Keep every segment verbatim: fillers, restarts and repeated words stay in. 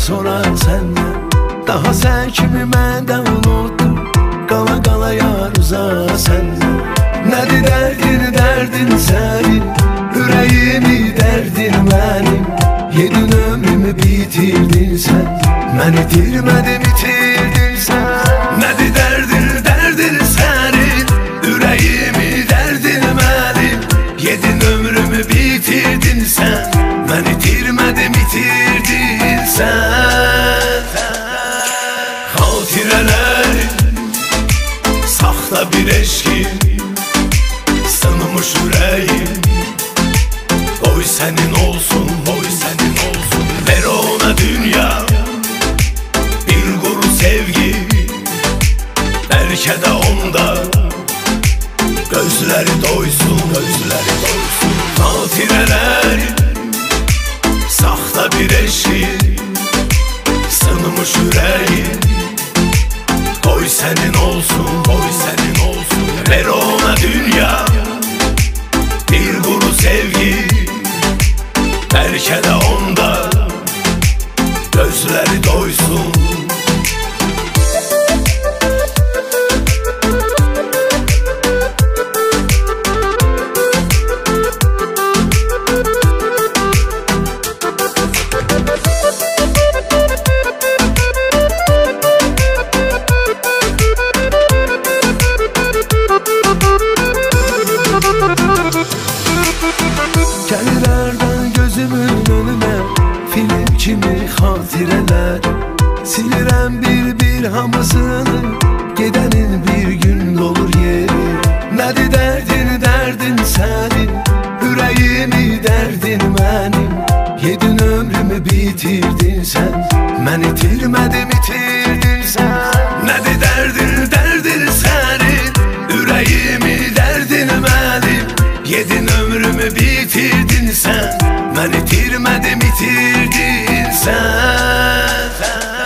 sonra senden. Daha sen kimi məndə unutdun, qala qala yar uzaq səndən. Nədir dərdin, dərdin sənin, ürəyimi dərdin mənim. Yedin ömrümü bitirdin sən, mən itirmədim itirdin sən. Nədir dərdin, dərdin sənin, ürəyimi dərdin mənim. Yedin ömrümü bitirdin sən, mən itirmədim itirdin sən. Xatirələrim, saxta bir eşkim, sınmış ürəyim. Qoy sənin olsun, qoy sənin olsun. Ver ona dünya, bir quru sevgi. Bəlkə də onda gözləri doysun, gözləri doysun. Xatirələrim, saxta bir eşkim, sınmış ürəyim. Qoy sənin olsun, qoy sənin olsun. Ver ona dünya, bir quru sevgi. Bəlkə də onda gözləri doysun. Gəlirlərdən gözümün önünə film kimi xatirələr. Silirəm bir-bir hamısını, gedənin bir gün dolur yeri. Nədir dərdin, dərdin sənin, ürəyimi dərdin mənim. Yedin ömrümü bitirdin sən, mən itirmədim itirdin sən. Nədir dərdin, dərdin sənin, ürəyimi dərdin mənim. Yedin ömrümü bitirdin sən, mən itirmədim itirdin sən.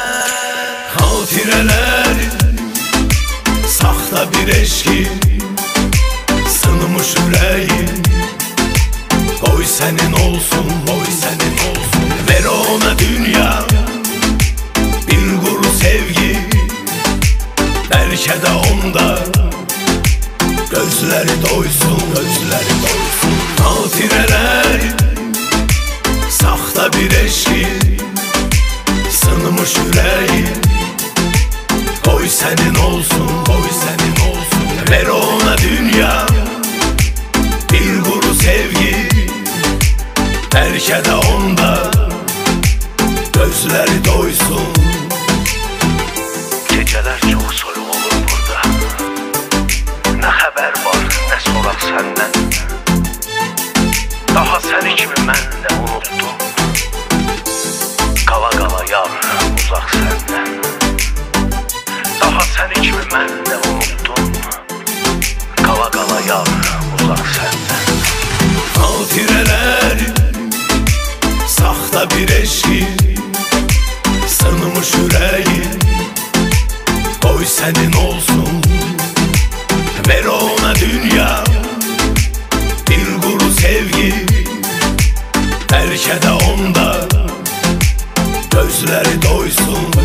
Xatirələrim, saxta bir eşkim, sınmış ürəyim. Qoy sənin olsun, qoy sənin olsun. Ver ona dünya, bir quru sevgi. Bəlkə də onda gözləri doysun, gözləri doysun. Xatirələrim, saxta bir eşkim, sınmış ürəyim. Qoy sənin olsun, qoy sənin olsun. Ver ona dünya, bir quru sevgi. Bəlkə də onda gözləri doysun. Gecələr çox soyuq olur burada, nə xəbər var, nə soraq səndən. Daha səni kimi mən də unutdum, qala qala yar uzaq səndən. Daha səni kimi mən də unutdum, qala qala yar uzaq səndən. Xatirələrim, saxta bir eşkim, sınmış ürəyim. Qoy sənin olsun, ver ona dünya, bir quru sevgi. Bəlkə də onda gözləri doysun.